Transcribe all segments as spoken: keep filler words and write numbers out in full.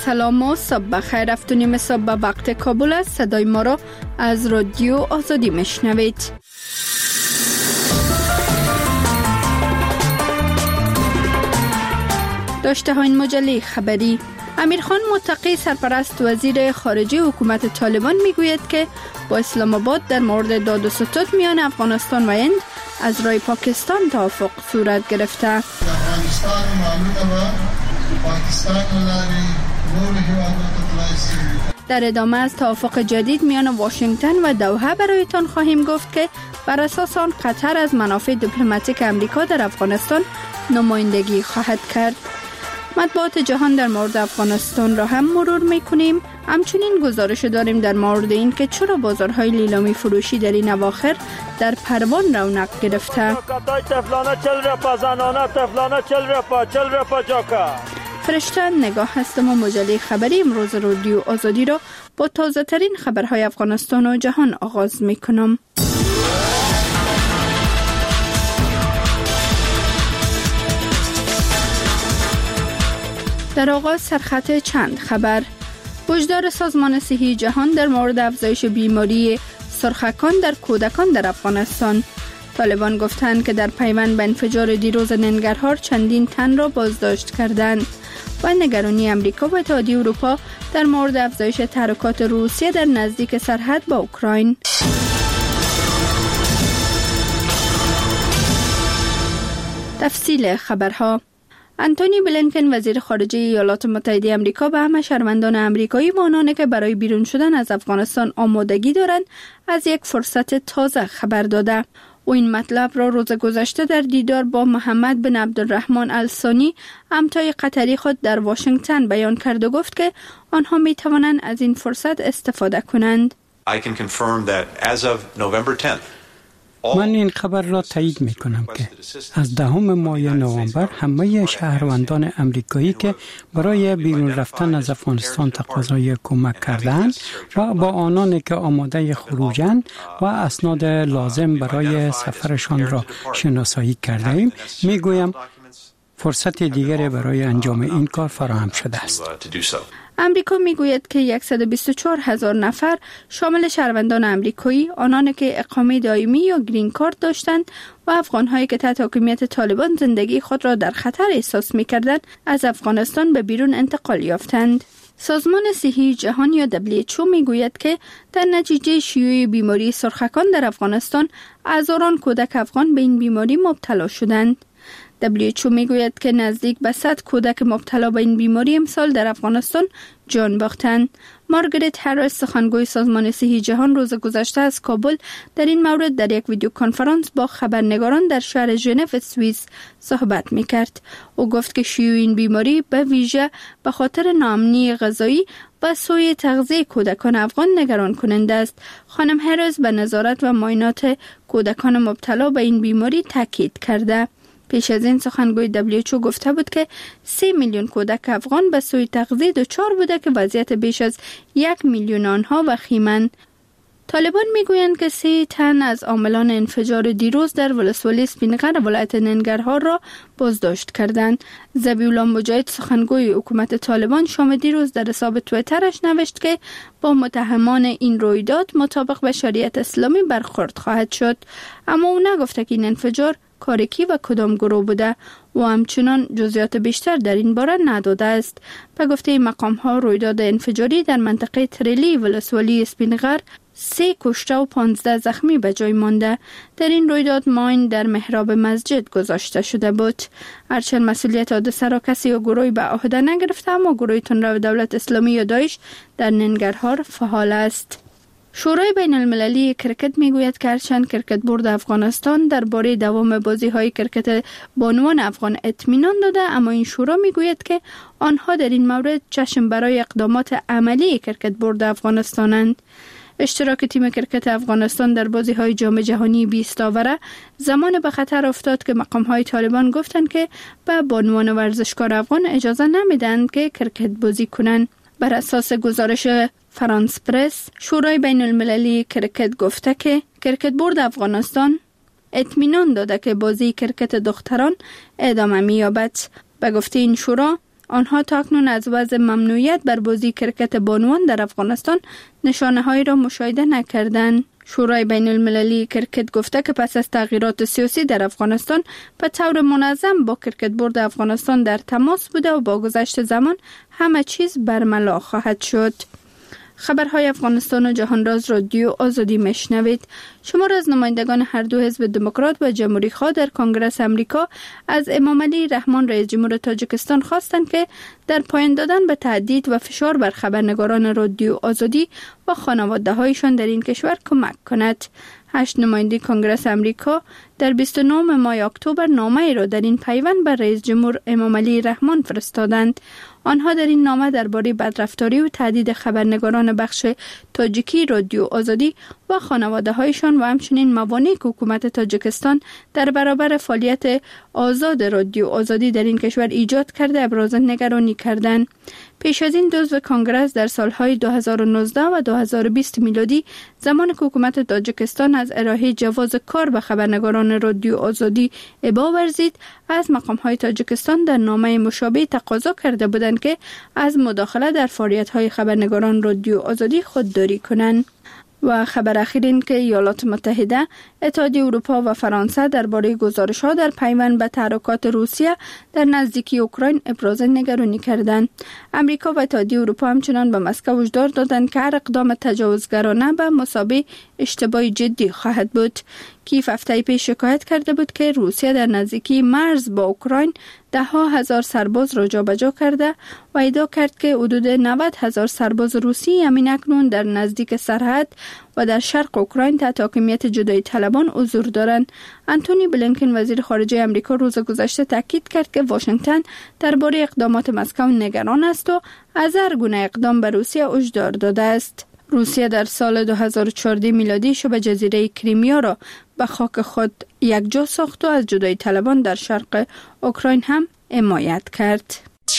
سلام و صبح بخیر. افتونیم صبح وقت کابل است. صدای ما را از رادیو آزادی میشنوید. داشته ها این مجله خبری. امیرخان متقی سرپرست وزیر خارجه حکومت طالبان میگوید که با اسلام آباد در مورد داد و ستد میان افغانستان و هند از رای پاکستان توافق صورت گرفته. افغانستان معلومه و پاکستان لاری نور حوادث. در ادامه از توافق جدید میان واشنگتن و دوحه برایتان خواهیم گفت که بر اساس آن قطر از منافع دیپلماتیک امریکا در افغانستان نمایندگی خواهد کرد. مطبوعات جهان در مورد افغانستان را هم مرور میکنیم. همچنین گزارش داریم در مورد این که چرا بازارهای لیلامی فروشی در این اواخر در پروان رونق گرفته. فرشته نگاه هستم و مجله خبری امروز رادیو آزادی را با تازه ترین خبرهای افغانستان و جهان آغاز میکنم. در آغاز سرخط چند خبر. هشدار سازمان صحی جهان در مورد افزایش بیماری سرخکان در کودکان در افغانستان. طالبان گفتند که در پیوند به انفجار دیروز ننگرهار چندین تن را بازداشت کردند. و نگرانی امریکا و اتحادیه اروپا در مورد افزایش تحرکات روسیه در نزدیک سرحد با اوکراین. تفصیل خبرها. انتونی بلینکن وزیر خارجه ایالات متحده آمریکا به همه شهروندان آمریکایی و آنانی که برای بیرون شدن از افغانستان آمادگی دارند از یک فرصت تازه خبر داده. او این مطلب را روز گذشته در دیدار با محمد بن عبدالرحمن الثانی همتای قطری خود در واشنگتن بیان کرد و گفت که آنها می توانند از این فرصت استفاده کنند. I can confirm that as of November tenth من این خبر را تایید می کنم که از دهم ماه نوامبر همه شهروندان امریکایی که برای بیرون رفتن از افغانستان تقاضای کمک کردند و با آنانی که آماده خروجند و اسناد لازم برای سفرشان را شناسایی کرده ایم می گویم فرصت دیگری برای انجام این کار فراهم شده است. امریکا میگوید که صد و بیست و چهار هزار نفر شامل شهروندان امریکایی، آنانی که اقامه دائمی یا گرین کارت داشتند و افغان‌هایی که تحت حکومت طالبان زندگی خود را در خطر احساس می‌کردند، از افغانستان به بیرون انتقال یافتند. سازمان صحی جهان یا دبلیو اچ او میگوید که در نتیجه شیوع بیماری سرخکان در افغانستان هزاران کودک افغان به این بیماری مبتلا شدند. دبلیو اچ او میگوید که نزدیک به صد کودک مبتلا به این بیماری امسال در افغانستان جان باختند. مارگرت هریس سخنگوی سازمان صحی جهان روز گذشته از کابل در این مورد در یک ویدیو کنفرانس با خبرنگاران در شهر ژنو سوئیس صحبت میکرد. او گفت که شیوع این بیماری به ویژه به خاطر ناامنی غذایی و سوء تغذیه کودکان افغان نگران کننده است. خانم هریس به نظارت و معاینات کودکان مبتلا به این بیماری تاکید کرده. پیش از این سخنگوی دبلیو اچ او گفته بود که سه میلیون کودک افغان به سوء تغذیه دچار بوده که وضعیت بیش از یک میلیون آنها وخیمند. طالبان میگویند که سه تن از عاملان انفجار دیروز در ولسوالی سپینغر ولایت ننگرهار را بازداشت کردند. ذبیح‌الله مجاهد سخنگوی حکومت طالبان شام دیروز در حساب توییترش نوشت که با متهمان این رویداد مطابق به شریعت اسلامی برخورد خواهد شد، اما او نگفته که این انفجار کار کی و کدام گروه بوده و همچنان جزئیات بیشتر در این باره نداده است. به گفته مقام ها رویداد انفجاری در منطقه تریلی ولسوالی اسپینغر سه کشته و پانزده زخمی به جای مانده. در این رویداد ماین در محراب مسجد گذاشته شده بود. هرچند مسئولیت حادثه را کسی یا گروهی به عهده نگرفته، اما گروه تندرو دولت اسلامی یا داعش در ننگرهار فعال است. شورای بین المللی کرکت میگوید که هرچند کرکت بورد افغانستان درباره دوام بازی‌های کرکت بانوان افغان اطمینان داده، اما این شورا میگوید که آنها در این مورد چشم برای اقدامات عملی کرکت بورد افغانستانند. اشتراک تیم کرکت افغانستان در بازی‌های جام جهانی بیست آوره زمان به خطر افتاد که مقام‌های طالبان گفتند که به بانوان ورزشکار افغان اجازه نمیدن که کرکت بازی کنند. بر اساس گزارش فرانس پرس، شورای بین المللی کرکت گفته که کرکت بورد افغانستان اطمینان داده که بازی کرکت دختران ادامه می‌یابد. به گفته این شورا، آنها تاکنون از وضع ممنوعیت بر بازی کرکت بانوان در افغانستان نشانه هایی را مشاهده نکردند. شورای بین المللی کرکت گفته که پس از تغییرات سیاسی در افغانستان به طور منظم با کرکت بورد افغانستان در تماس بوده و با گذشت زمان همه چیز برملا خواهد شد. خبرهای افغانستان و جهان راز رادیو آزادی میشنوید. شمار از نمایندگان هر دو حزب دموکرات و جمهوری خواه در کنگره امریکا از امام علی رحمان رئیس جمهور تاجیکستان خواستند که در پایان دادن به تهدید و فشار بر خبرنگاران رادیو آزادی و خانواده هایشان در این کشور کمک کند. هشت نماینده کنگره امریکا در بیست و نه ماه اکتبر نامه را در این پیوند بر رئیس جمهور امام علی رحمان فرستادند. آنها در این نامه درباره بدرفتاری و تهدید خبرنگاران بخش تاجیکی رادیو آزادی و خانواده هایشان و همچنین موانعی که حکومت تاجیکستان در برابر فعالیت آزاد رادیو آزادی در این کشور ایجاد کرده ابراز نگرانی کردند. پیش از این عضو کنگره در سالهای دو هزار و نوزده و دو هزار و بیست میلادی زمان که حکومت تاجیکستان از ارائه جواز کار به خبرنگاران رادیو آزادی ابا ورزید، از مقام‌های تاجیکستان در نامه مشابه تقاضا کرده بودند که از مداخله در فعالیت‌های خبرنگاران رادیو آزادی خودداری کنند. و خبر اخیر این که ایالات متحده، اتحادیه اروپا و فرانسه درباره گزارش‌ها در پیوند به تحرکات روسیه در نزدیکی اوکراین ابراز نگرانی کردند. امریکا و اتحادیه اروپا همچنان به مسکو هشدار دادند که هر اقدام تجاوزگرانه به مثابه اشتباه جدی خواهد بود. کیف هفته پیش شکایت کرده بود که روسیه در نزدیکی مرز با اوکراین ده ها هزار سرباز را جابجا کرده و ادعا کرد که حدود نود هزار سرباز روسی همین اکنون در نزدیک سرحد و در شرق اوکراین تحت حاکمیت جدایی طلبان حضور دارند. انتونی بلینکن وزیر خارجه امریکا روز گذشته تاکید کرد که واشنگتن درباره اقدامات مسکو نگران است و از هر گونه اقدام به روسیه هشدار داده است. روسیه در سال دو هزار و چهارده میلادی شبه جزیره کریمیا را به خاک خود یکجا ساخت و از جدایی طلبان در شرق اوکراین هم حمایت کرد.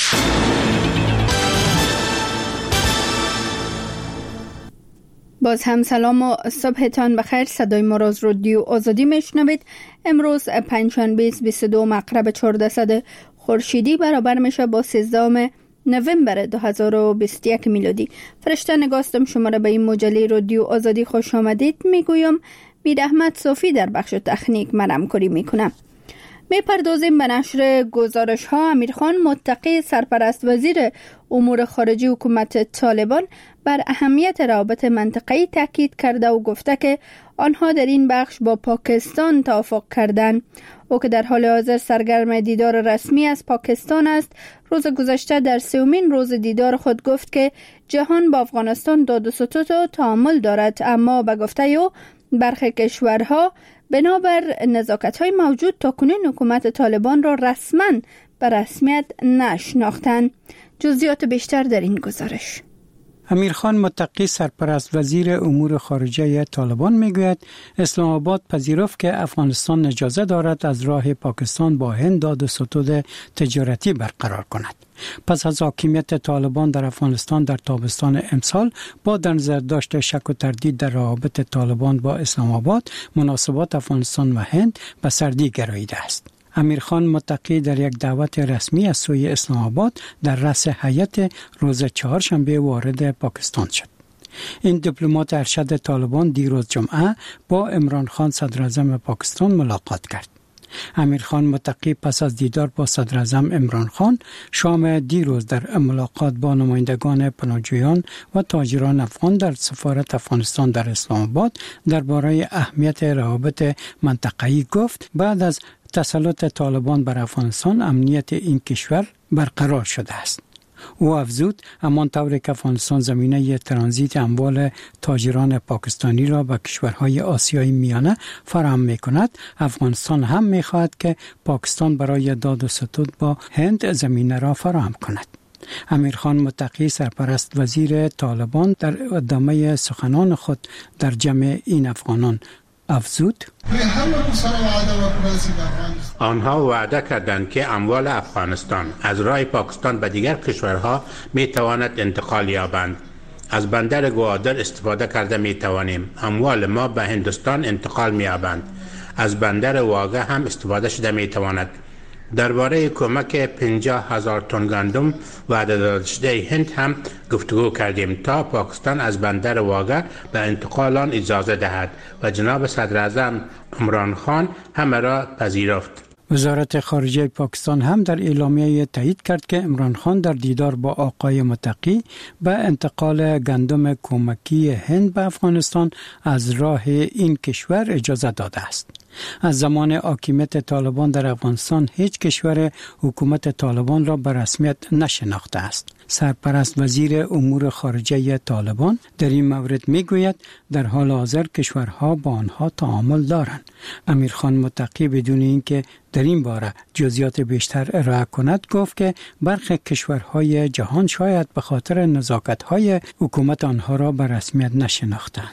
باز هم سلام و صبحتان بخیر. صدای ما را از رادیو آزادی میشنوید. امروز پنجشنبه بیست و دو مغرب چهاردهصد خورشیدی برابر میشه با سیزدهم نوامبر دو هزار و بیست و یک میلادی. فرشته نگاستم شما را به این مجله رادیو آزادی خوش آمدید میگویم. میر احمد صافی در بخش تکنیک من همکاری میکنم. میپردازیم به نشر گزارش ها. امیرخان متقی سرپرست وزیر امور خارجه حکومت طالبان بر اهمیت روابط منطقه‌ای تاکید کرده و گفته که آنها در این بخش با پاکستان توافق کردند. او که در حال حاضر سرگرم دیدار رسمی از پاکستان است، روز گذشته در سومین روز دیدار خود گفت که جهان با افغانستان داد و ستد و تعامل دارد، اما به گفته او برخی کشورها بنابر نزاکت‌های موجود تاکنون حکومت طالبان را رسما به رسمیت نشناختند. جزئیات بیشتر در این گزارش. امیرخان متقی سرپرست وزیر امور خارجه طالبان میگوید اسلام آباد پذیرفت که افغانستان اجازه دارد از راه پاکستان با هند داد و ستد تجارتی برقرار کند. پس از حاکمیت طالبان در افغانستان در تابستان امسال با در نظر داشت شک و تردید در روابط طالبان با اسلام آباد، مناسبات افغانستان و هند به سردی گراییده است. امیرخان متقی در یک دعوت رسمی از سوی اسلام آباد در رأس هیئت روز چهارشنبه وارد پاکستان شد. این دیپلمات ارشد طالبان دیروز جمعه با عمران خان صدر اعظم پاکستان ملاقات کرد. امیرخان متقی پس از دیدار با صدر اعظم عمران خان شام دیروز در ملاقات با نمایندگان پناهجویان و تاجران افغان در سفارت افغانستان در اسلام آباد درباره اهمیت روابط منطقه‌ای گفت. بعد از تسلط طالبان بر افغانستان امنیت این کشور برقرار شده است. او افزود همان طوری که افغانستان زمینه ترانزیت اموال تاجران پاکستانی را به کشورهای آسیای میانه فراهم می‌کند، افغانستان هم می‌خواهد که پاکستان برای داد و ستد با هند زمینه را فراهم کند. امیرخان متقی سرپرست وزیر طالبان در ادامه سخنان خود در جمع این افغانان افزود: آنها وعده کردند که اموال افغانستان از راه پاکستان به دیگر کشورها می تواند انتقال یابند. از بندر گوادر استفاده کرده می توانیم اموال ما به هندوستان انتقال می یابند. از بندر واگه هم استفاده شده می تواند. درباره کمک پنجاه هزار تن گندم وعده داده شده هند هم گفتگو کردیم تا پاکستان از بندر واگه به انتقال آن اجازه دهد و جناب صدر اعظم عمران خان همه را پذیرفت. وزارت خارجه پاکستان هم در اعلامیه تایید کرد که عمران خان در دیدار با آقای متقی به انتقال گندم کمکی هند به افغانستان از راه این کشور اجازه داده است. از زمان حاکمیت طالبان در افغانستان هیچ کشور حکومت طالبان را به رسمیت نشناخته است. سرپرست وزیر امور خارجه طالبان در این مورد میگوید در حال حاضر کشورها با آنها تعامل دارند. امیرخان متقی بدون اینکه در این باره جزئیات بیشتر ارائه کند گفت که برخی کشورهای جهان شاید به خاطر نزاکت‌های حکومت آنها را به رسمیت نشناختند.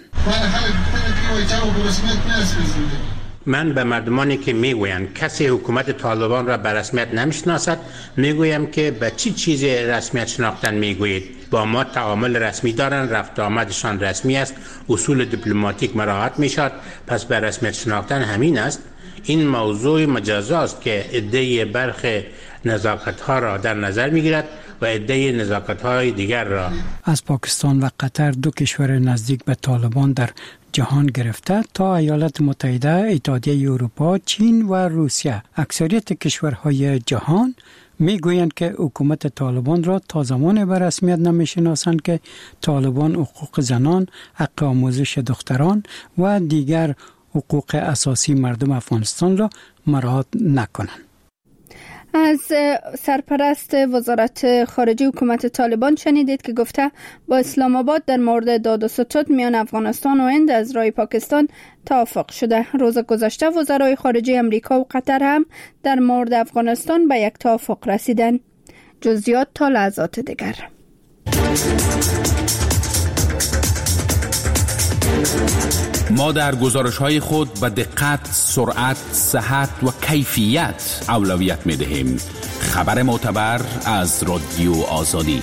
من به مردمانی که میگویند کسی حکومت طالبان را به رسمیت نمیشناسد میگویم که به چی چیز رسمیت شناختن میگویید؟ با ما تعامل رسمی دارند، رفت آمدشان رسمی است، اصول دیپلماتیک مراعات میشد، پس به رسمیت شناختن همین است. این موضوع مجازاست که عده برخ نزاکت ها را در نظر میگیرد و عده نزاکت های دیگر را. از پاکستان و قطر دو کشور نزدیک به طالبان در جهان گرفته تا ایالات متحده، اتحادیه اروپا، چین و روسیه، اکثریت کشورهای جهان میگویند که حکومت طالبان را تا زمان به رسمیت نمیشناسند که طالبان حقوق زنان، حق آموزش دختران و دیگر حقوق اساسی مردم افغانستان را مراعات نکنند. از سرپرست وزارت خارجه حکومت طالبان شنیدید که گفته با اسلام آباد در مورد داد و ستد میان افغانستان و هند از راه پاکستان توافق شده. روز گذشته وزرای خارجه امریکا و قطر هم در مورد افغانستان به یک توافق رسیدند. جزئیات تا لحظات دیگر. ما در گزارش‌های خود به دقت، سرعت، صحت و کیفیت اولویت می‌دهیم. خبر معتبر از رادیو آزادی.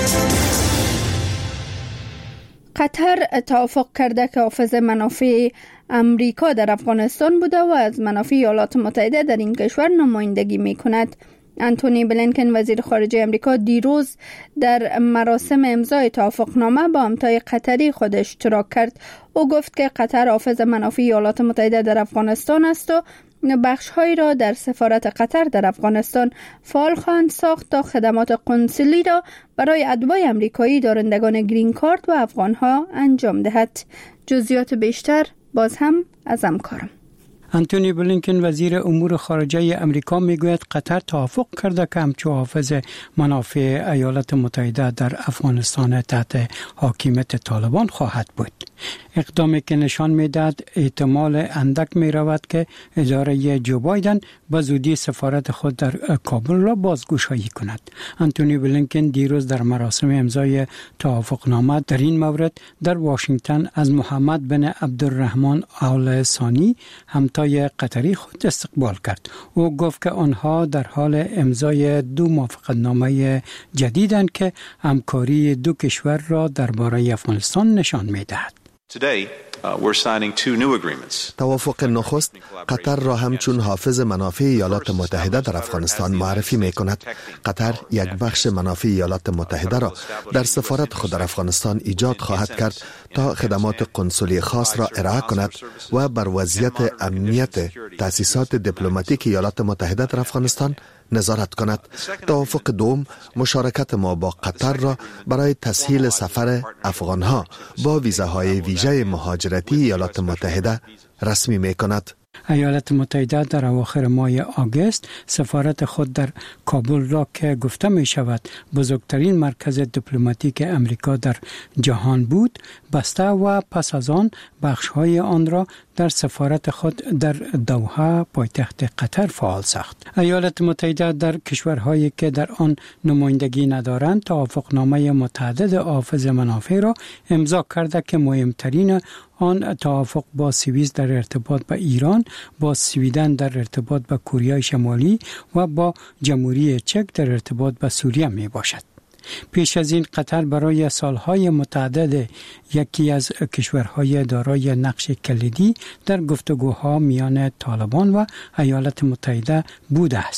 قطر توافق کرده که حافظ منافع امریکا در افغانستان بوده و از منافع ایالات متحده در این کشور نمایندگی می‌کند. انتونی بلینکن وزیر خارجه امریکا دیروز در مراسم امضای توافقنامه با همتای قطری خود اشتراک کرد. او گفت که قطر حافظ منافع ایالات متحده در افغانستان است و بخش‌هایی را در سفارت قطر در افغانستان فعال خواهند ساخت تا خدمات قنسولی را برای اتباع امریکایی دارندگان گرین کارت و افغان‌ها انجام دهد. جزئیات بیشتر باز هم از همکارم. انتونی بلینکن وزیر امور خارجه امریکا میگوید قطر توافق کرده که همچو حافظ منافع ایالات متحده در افغانستان تحت حاکمیت طالبان خواهد بود. اقدامی که نشان میدهد احتمال اندک می رود که اداره جو بایدن به زودی سفارت خود در کابل را بازگشایی کند. انتونی بلینکن دیروز در مراسم امضای توافقنامه در این مورد در واشنگتن از محمد بن عبدالرحمن آل ثانی همتای قطری خود استقبال کرد. او گفت که آنها در حال امضای دو موافقتنامه جدیدند که همکاری دو کشور را درباره افغانستان نشان میدهد. Today, uh, we're signing two new agreements. توافق نخست قطر را همچون حافظ منافع ایالات متحده در افغانستان معرفی می کند. قطر یک بخش منافع ایالات متحده را در سفارت خود در افغانستان ایجاد خواهد کرد تا خدمات قنسولی خاص را ارائه کند و بر وضعیت امنیت تأسیسات دیپلماتیک ایالات متحده در افغانستان نظارت کند. توافق دوم مشارکت ما با قطر را برای تسهیل سفر افغانها با ویزاهای ویژه مهاجرتی ایالات متحده رسمی می کند. ایالات متحده در اواخر ماه آگوست سفارت خود در کابل را که گفته می شود بزرگترین مرکز دیپلماتیک امریکا در جهان بود بسته و پس از آن بخش‌های آن را در سفارت خود در دوحه پایتخت قطر فعال ساخت. ایالات متحده در کشورهایی که در آن نمایندگی ندارند توافقنامه متعدد حافظ منافع را امضا کرده که مهمترین آن توافق با سوئیس در ارتباط با ایران، با سویدن در ارتباط با کره شمالی و با جمهوری چک در ارتباط با سوریه می باشد. پیش از این قطر برای سالهای متعدد یکی از کشورهای دارای نقش کلیدی در گفتگوها میان طالبان و ایالات متحده بوده است.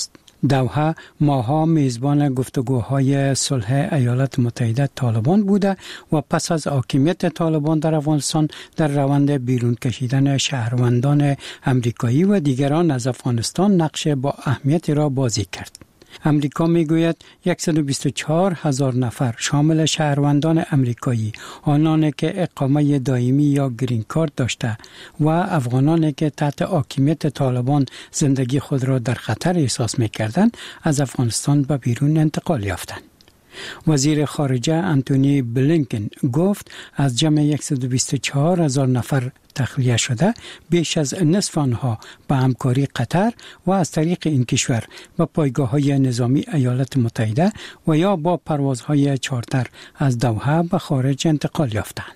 دوحه ماها میزبان گفتگوهای صلح ایالات متحده طالبان بوده و پس از حاکمیت طالبان در افغانستان در روند بیرون کشیدن شهروندان امریکایی و دیگران از افغانستان نقش با اهمیتی را بازی کرد. امریکا میگوید صد و بیست و چهار هزار نفر شامل شهروندان امریکایی، آنانی که اقامه دائمی یا گرین کارت داشته و افغانانی که تحت حاکمیت طالبان زندگی خود را در خطر احساس می‌کردند، از افغانستان به بیرون انتقال یافتند. وزیر خارجه انتونی بلینکن گفت از جمع صد و بیست و چهار هزار نفر تخلیه شده، بیش از نصف آنها به همکاری قطر و از طریق این کشور به پایگاه‌های نظامی ایالات متحده و یا با پروازهای چارتر از دوحه به خارج انتقال یافتند.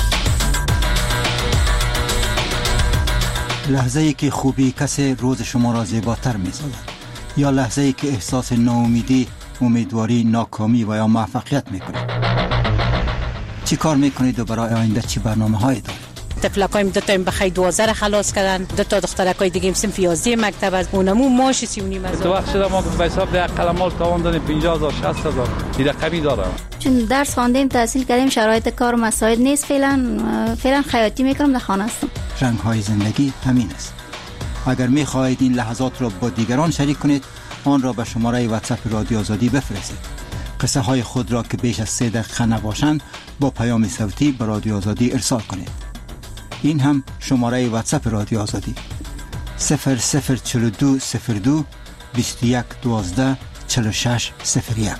لحظه‌ای که خوبی کسی روز شما را زیباتر می‌سازد، یا لحظه‌ای که احساس ناامیدی، امیدواری، ناکامی و یا موفقیت میکنید. چی کار میکنید و برای آینده چی برنامه هایی دارید؟ طفلکایم دو تا بخیر دوازده خلاص کردن، دو تا دخترکای دیگه صنف یازده مکتب از اونمو ماش سی و نیم هزار. تو وقت شده ما به حساب ده قلمال تاوان دادیم پنجاه هزار شصت هزار دیگه کمی دارم. چون درس خواندیم، تحصیل کردیم، شرایط کار مساعد نیست، فعلا فعلا خیاطی میکنم، در خانه هستم. رنگ های زندگی همین است. اگر میخواهید این لحظات را با دیگران شریک کنید، آن را به شماره واتساپ رادیو آزادی بفرستید. قصه های خود را که بیش از سه دقیقه نباشند با پیام صوتی به رادیو آزادی ارسال کنید. این هم شماره واتساپ رادیو آزادی صفر صفر چهل و دو صفر دو بیست و یک دوازده چهل و شش صفر یک.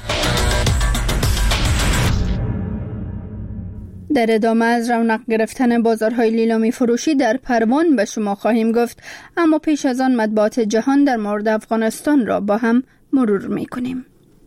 در ادامه از رونق گرفتن بازارهای لیلامی فروشی در پروان به شما خواهیم گفت، اما پیش از آن مطبوعات جهان در مورد افغانستان را با هم مرور می‌کنیم.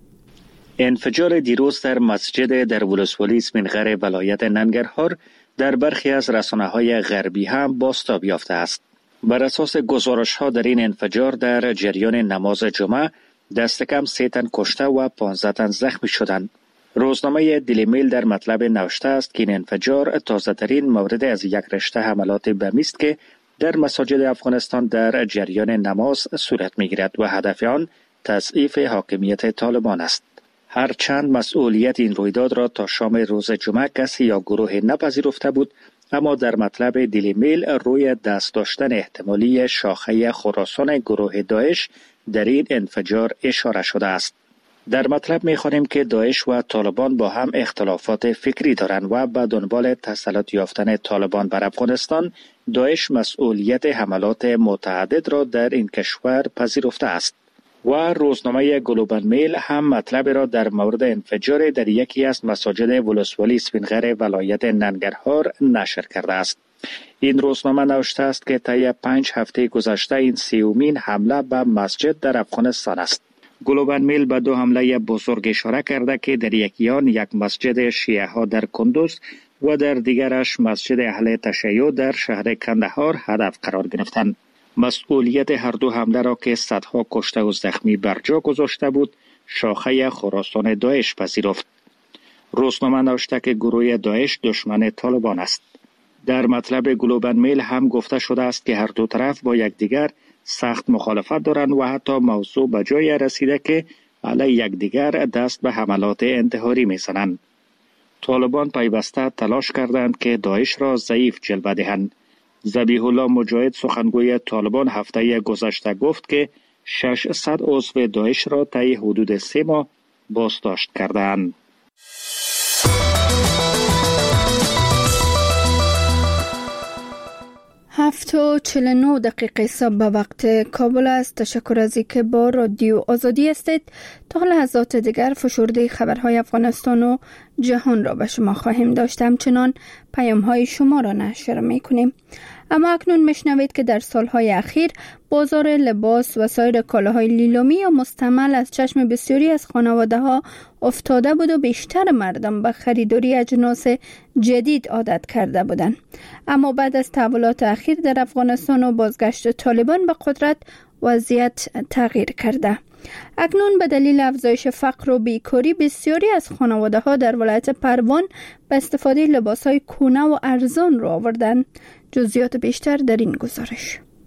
انفجار دیروز در مسجد در ولسوالی سپینغر ولایت ننگرهار در برخی از رسانه‌های غربی هم بازتاب یافته است. بر اساس گزارش‌ها در این انفجار در جریان نماز جمعه دست کم سه تن کشته و پانزده تن زخمی شدند. روزنامه دیلی میل در مطلب نوشته است که این انفجار تازه‌ترین مورد از یک رشته حملات بمی است که در مساجد افغانستان در جریان نماز صورت می‌گیرد و هدف آن تضعیف حاکمیت طالبان است. هرچند مسئولیت این رویداد را تا شام روز جمعه کسی یا گروه نپذیرفته بود، اما در مطلب دیلی میل روی دست داشتن احتمالی شاخه خراسان گروه داعش در این انفجار اشاره شده است. در مطلب می‌خوانیم که داعش و طالبان با هم اختلافات فکری دارند و به دنبال تسلط یافتن طالبان بر افغانستان، داعش مسئولیت حملات متعدد را در این کشور پذیرفته است. و روزنامه گلوبال میل هم مطلب را در مورد انفجار در یکی از مساجد ولسوالی سپینغر ولایت ننگرهار نشر کرده است. این روزنامه نوشته است که طی پنج هفته گذشته این سیومین حمله به مسجد در افغانستان است. گلوبال میل به دو حمله بزرگ اشاره کرده که در یکی آن یک مسجد شیعه ها در کندوز و در دیگرش مسجد اهل تشیع در شهر کندهار هدف قرار گرفتند. مسئولیت هر دو حمله را که صدها کشته و زخمی بر جا گذاشته بود، شاخه خراسان داعش پذیرفت. روزنامه نوشته که گروه داعش دشمن طالبان است. در مطلب گلوبال میل هم گفته شده است که هر دو طرف با یکدیگر سخت مخالفت دارند و حتی موضوع به جای رسیده که علیه یکدیگر دست به حملات انتحاری می‌زنند. طالبان پیوسته تلاش کردند که داعش را ضعیف جلوه دهند. ذبیح الله مجاهد سخنگوی طالبان هفته گذشته گفت که ششصد عضو داعش را طی حدود سه ماه بازداشت کردند. هفت و چل و نه دقیقه صبح به وقت کابل است. تشکر از اینکه با رادیو آزادی هستید. تا لحظات دیگر فشرده خبرهای افغانستان و جهان را به شما خواهیم داشت. همچنان پیام های شما را نشر میکنیم. اما اکنون میشنوید که در سالهای اخیر بازار لباس و سایر کالاهای لیلامی یا مستعمل از چشم بسیاری از خانواده ها افتاده بود و بیشتر مردم به خریداری اجناس جدید عادت کرده بودند. اما بعد از تحولات اخیر در افغانستان و بازگشت طالبان به قدرت وضعیت تغییر کرده. اکنون به دلیل افزایش فقر و بیکاری بسیاری از خانواده ها در ولایت پروان به استفاده لباس های کهنه و ارزان را آوردند. جزئیات بیشتر در این گزارش.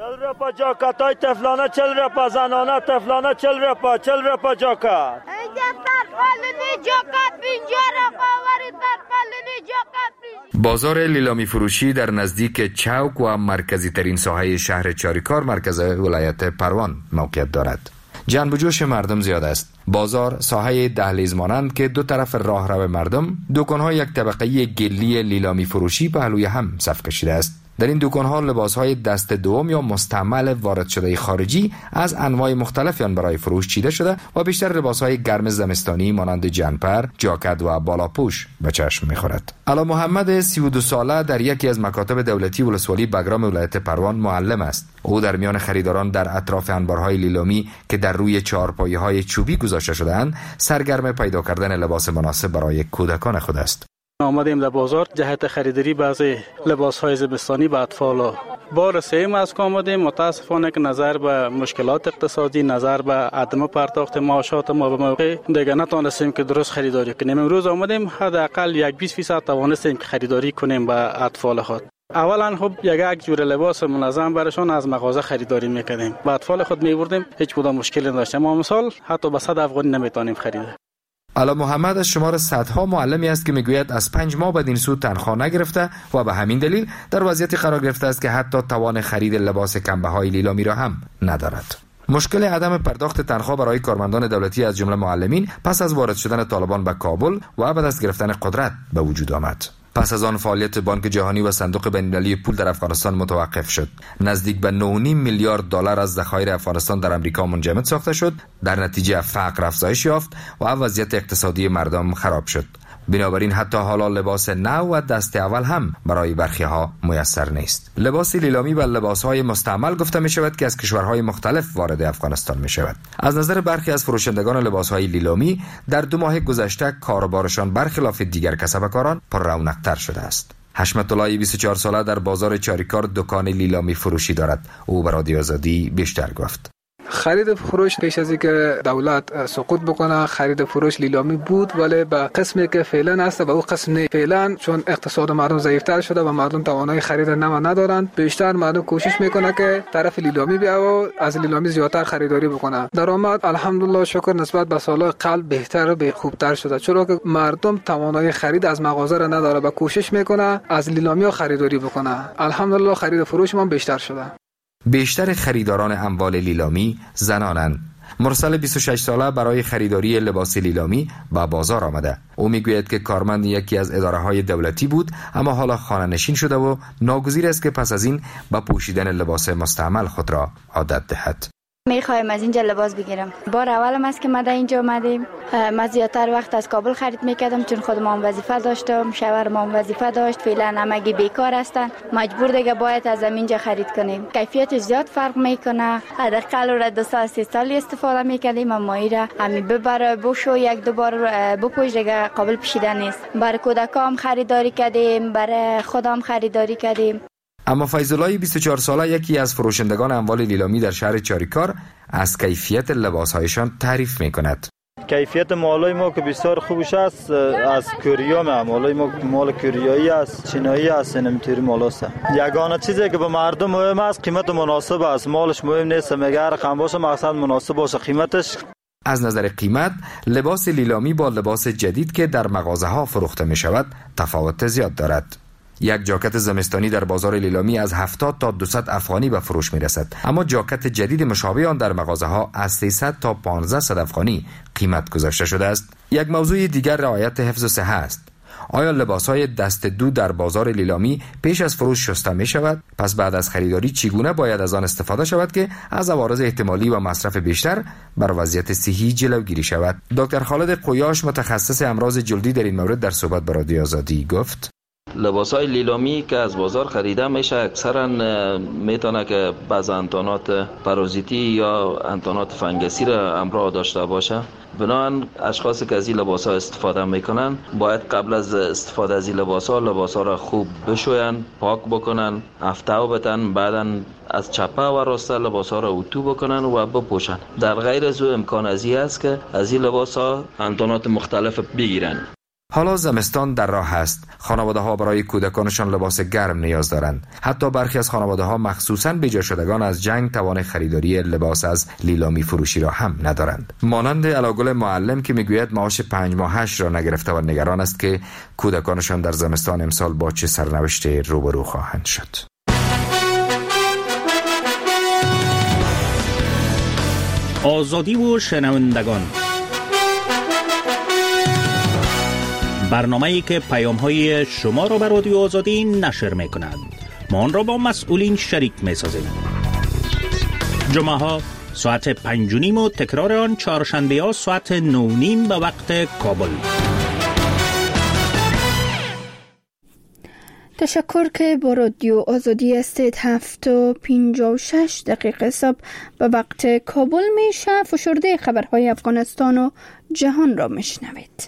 چل رپا جاکت های تفلانه، چل رپا زنانه تفلانه، چل رپا چل رپا جاکت اینجا ترفالنی جاکت بینجا رفاوری ترفالنی جاکت. بازار لیلامی فروشی در نزدیک چوک و مرکزی ترین ساحه شهر چاریکار مرکز ولایت پروان موقعیت دارد. جنب و جوش مردم زیاد است. بازار ساحه دهلیز مانند که دو طرف راهرو مردم، دکان‌ها یک طبقه گلی لیلامی فروشی پهلوی هم صف کشیده است. در این دکان‌ها لباس‌های دست دوم یا مستعمل وارد شده خارجی از انواع مختلفی آن برای فروش چیده شده و بیشتر لباس‌های گرم زمستانی مانند جنپر، جاکت و بالاپوش به چشم می‌خورد. علا محمد سی و دو ساله در یکی از مکاتب دولتی ولسوالی بگرام ولایت پروان معلم است. او در میان خریداران در اطراف انبارهای لیلامی که در روی چهارپایه‌های چوبی گذاشته شده‌اند، سرگرم پیدا کردن لباس مناسب برای کودکان خود است. آمدیم در بازار جهت خریداری بعضی لباس‌های زمستانی به اطفال. بار سوم از که آمدیم، متاسفانه که نظر به مشکلات اقتصادی، نظر به عدم پرداخت معاشات ما به موقع دیگه نتونستیم که درست خریداری کنیم. امروز آمدیم حداقل یک بیست فیصد توانستیم که خریداری کنیم به اطفال خود. اولا خب یک یک جور لباس منظم برشون از مغازه خریداری میکردیم. به اطفال خود میبردیم، هیچ کدام مشکلی نداشتیم. ما مثال حتی به صد افغانی نمیتونیم خرید. علا محمد از شمار صدها معلمی است که میگوید از پنج ماه بدین سو تنخواه نگرفته و به همین دلیل در وضعیتی قرار گرفته است که حتی توان خرید لباس کمبه‌های لیلامی را هم ندارد. مشکل عدم پرداخت تنخواه برای کارمندان دولتی از جمله معلمین پس از وارد شدن طالبان به کابل و بعد از گرفتن قدرت به وجود آمد. پس از آن فعالیت بانک جهانی و صندوق بین‌المللی پول در افغانستان متوقف شد. نزدیک به نه و نیم میلیارد دلار از ذخایر افغانستان در امریکا منجمد ساخته شد. در نتیجه فقر افزایش یافت و وضعیت اقتصادی مردم خراب شد. بنابراین حتی حالا لباس نو و دست اول هم برای برخی ها میسر نیست. لباس لیلامی و لباس‌های مستعمل گفته می شود که از کشورهای مختلف وارد افغانستان می شود. از نظر برخی از فروشندگان لباس‌های لیلامی در دو ماه گذشته کاروبارشان برخلاف دیگر کسبکاران پر رونق‌تر شده است. حشمت الله بیست و چهار ساله در بازار چاریکار دکان لیلامی فروشی دارد. او به رادیو آزادی بیشتر گفت. خرید فروش پیش از اینکه دولت سقوط بکنه خرید فروش لیلامی بود، ولی به قسمی که فعلا هست و او قسم نه. فعلا چون اقتصاد مردم ضعیفتر شده و مردم توانایی خرید نما ندارند، بیشتر مردم کوشش میکنه که طرف لیلامی بیا و از لیلامی زیادتر خریداری بکنه. درآمد الحمدلله شکر نسبت به سالهای قبل بهتر و خوبتر شده، چرا که مردم توانایی خرید از مغازه را نداره و کوشش میکنه از لیلامی خریداری بکنه. الحمدلله خرید فروش ما بیشتر شده. بیشتر خریداران اموال لیلامی زنانند. مرسل بیست و شش ساله برای خریداری لباس لیلامی به بازار آمده. او میگوید که کارمند یکی از اداره‌های دولتی بود، اما حالا خانه نشین شده و ناگزیر است که پس از این با پوشیدن لباس مستعمل خود را عادت دهد. میخوایم از اینجا لباس بگیرم. بار اولم است که ما در اینجا آمدیم. من زیادتر وقت از کابل خرید میکردم چون خودم هم وظیفه داشتم، شوهرم هم وظیفه داشت. فعلا همگی بیکار هستن، مجبور دیگه باید از اینجا خرید کنیم. کیفیت زیاد فرق میکنه. حداقل را دو سال سه سال استفاده میکردیم، اما ایرا همین ببره بوشو یک دو بار بپوش دیگه قابل پوشیدن نیست. برای کودکام خریداری کردیم، برای خودم خریداری کردیم. اما فیض الله بیست و چهار ساله یکی از فروشندگان اموال لیلامی در شهر چاریکار از کیفیت لباسهایشان تعریف میکند. کیفیت مالای ما که بسیار خوبش است، از کوریا ما مالای ما مال کوریایی است، چینایی است، نمیتونی مالاست. یگانه چیزی که به مردم مهم است قیمت مناسب است. مالش مهم نیست، مگر رقم باشه مقصد مناسب باشه قیمتش. از نظر قیمت لباس لیلامی با لباس جدید که در مغازه ها فروخته می شود تفاوت زیاد دارد. یک جاکت زمستانی در بازار لیلامی از هفتاد تا دویست افغانی به فروش می رسد، اما جاکت جدید مشابه آن در مغازه ها از سیصد تا پانزده افغانی قیمت گذاشته شده است. یک موضوع دیگر رعایت حفظ صحه است. آیا لباس‌های دست دو در بازار لیلامی پیش از فروش شسته می شود؟ پس بعد از خریداری چگونه باید از آن استفاده شود که از عوارض احتمالی و مصرف بیشتر بر وضعیت صحی جلوگیری شود؟ دکتر خالد قویاش متخصص امراض جلدی در این مورد در صحبت با رادیو آزادی گفت: لباسای لیلامی که از بازار خریده میشه اکثرا میتونه که بعض انتانات پارازیتی یا انتانات فنگسی را همراه داشته باشه. بنابراین اشخاصی که از این لباسا استفاده میکنن باید قبل از استفاده از این لباسا لباسا را خوب بشوین، پاک بکنن، افتاو بتن، بعداً از چپه و راسته لباسا را اتو بکنن و بپوشن. در غیر از او امکان ازی است که از این لباسا انتانات مختلف بگیرن. حالا زمستان در راه است. خانواده ها برای کودکانشان لباس گرم نیاز دارند. حتی برخی از خانواده ها مخصوصاً بجا شدگان از جنگ توان خریداری لباس از لیلامی فروشی را هم ندارند. مانند علاگل معلم که میگوید معاش پنج ماهش را نگرفته و نگران است که کودکانشان در زمستان امسال با چه سرنوشتی روبرو خواهند شد. آزادی و شنوندگان، برنامه‌ای که پیام‌های شما را به رادیو آزادی نشر می‌کند. ما آن را با مسئولین شریک می‌سازیم. جمعه‌ها ساعت پنج و نیم و تکرار آن چهارشنبه‌ها ساعت نه و نیم به وقت کابل. تشکر که با رادیو آزادی استید هفت و پنجاه و شش دقیقه صبح به وقت کابل میشه. فشرده خبرهای افغانستان و جهان را میشنوید.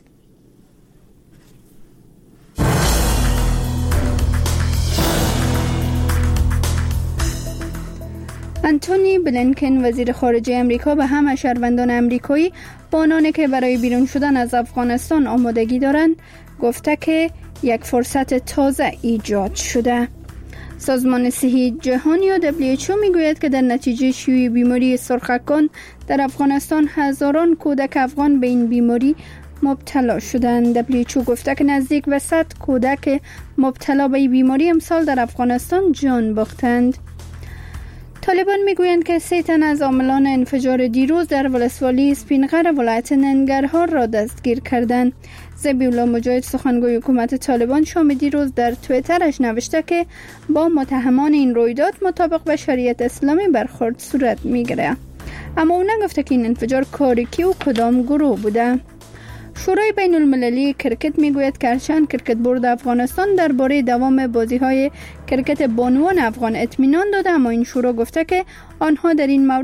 انتونی بلینکن وزیر خارجه امریکا به همه شهروندان امریکایی با آنانی که برای بیرون شدن از افغانستان آمادگی دارند گفته که یک فرصت تازه ایجاد شده. سازمان صحی جهانی یا دبلیو اچ او میگوید که در نتیجه شیوع بیماری سرخکان در افغانستان هزاران کودک افغان به این بیماری مبتلا شدند. دبلیو اچ او گفته که نزدیک به صد کودک مبتلا به این بیماری امسال در افغانستان جان باختند. طالبان میگویند که سه تن از عاملان انفجار دیروز در ولسوالی سپینغر ولایت ننگرهار را دستگیر کردند. ذبیح الله مجاهد سخنگوی حکومت طالبان شام دیروز در توییترش نوشته که با متهمان این رویداد مطابق به شریعت اسلامی برخورد صورت میگیره، اما او نگفته که این انفجار کاری کی و کدام گروه بوده. شورای بین المللی کرکت میگوید که هرچند کرکت بورد افغانستان درباره دوام بازی‌های کرکت بانوان افغان اطمینان داده، اما این شورا گفته که آنها در این مورد